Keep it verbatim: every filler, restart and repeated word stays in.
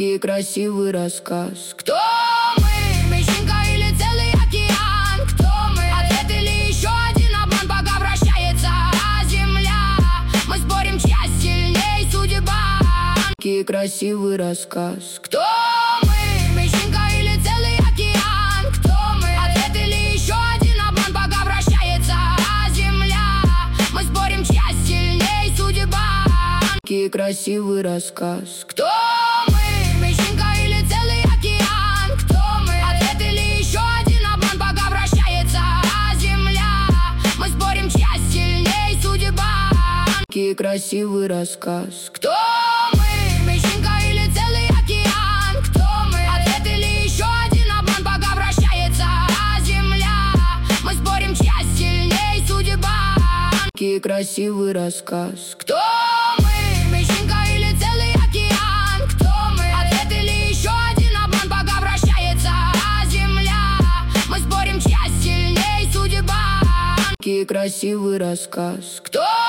Красивый рассказ. Кто мы? Песчинка или целый океан? Кто мы? Ответ или еще один обман? Пока вращается земля, мы спорим, чья сильней судьба. Красивый рассказ. Кто мы? Песчинка или целый океан? Кто мы? Ответ или еще один обман? Пока вращается земля, мы спорим, чья сильней судьба. Красивый рассказ. Кто мы? Песчинка или целый океан? Кто мы? Ответ или еще один обман? Пока вращается земля, мы спорим, чья сильней судьба. Красивый рассказ. Кто мы? Песчинка или целый океан? Кто мы? Ответ или еще один обман? Пока вращается земля, мы спорим, чья сильней судьба. Красивый рассказ. Кто мы? Песчинка или целый океан? Кто мы? Ответ или еще один обман? Пока вращается земля, мы спорим, чья сильней судьба. Красивый рассказ. Кто